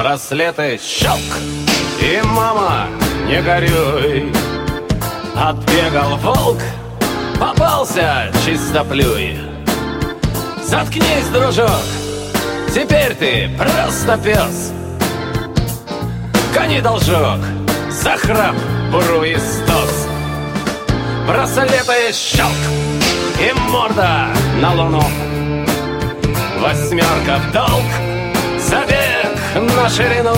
браслеты щелк. И, мама, не горюй, отбегал волк, попался чистоплюй. Заткнись, дружок, теперь ты просто пес. Гони должок, за храп, буру и стос. Браслеты щелк, и морда на луну. Восьмерка в долг, забег на ширину.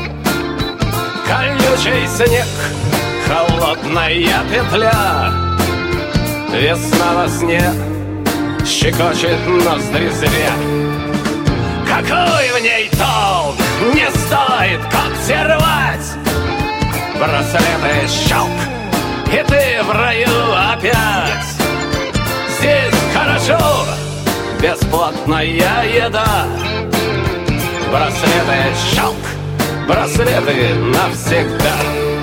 Колючий снег, холодная петля. Весна во сне щекочет ноздри зря. Какой в ней толк, не стоит когти рвать. Браслеты щелк, и ты в раю опять. Здесь хорошо, бесплатная еда. Браслеты щелк, браслеты навсегда.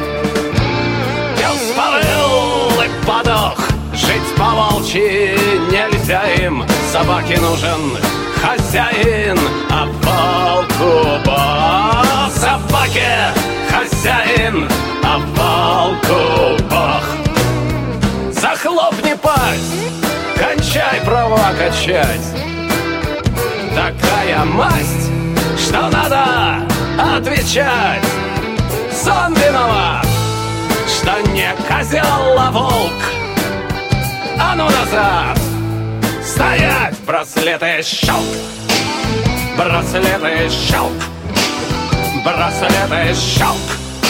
Пес повыл и подох, жить по-волчьи нельзя им. Собаке нужен хозяин, а волку бог. Собаке хозяин, а волку бог. Захлопни пасть, кончай права качать. Такая масть, что надо отвечать. Сон виноват, что не козел, а волк. А ну назад, стоять! Браслеты щелк, браслеты щелк, браслеты щелк.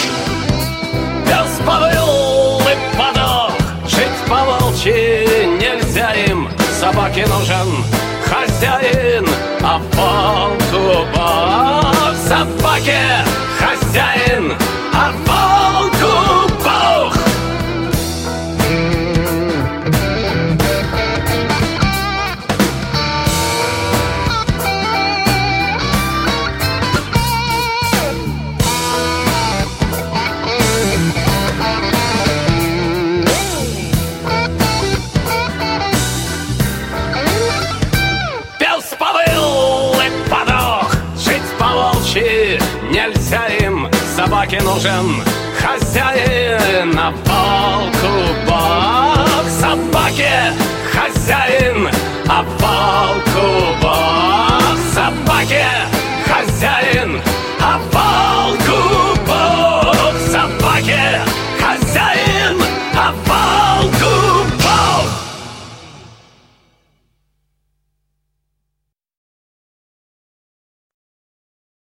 Пес повыл и подох, жить по-волчьи нельзя им. Собаке нужен хозяин, а волку бог. Собаке хозяин, а волку бог. Нельзя им, собаке нужен хозяин, а волку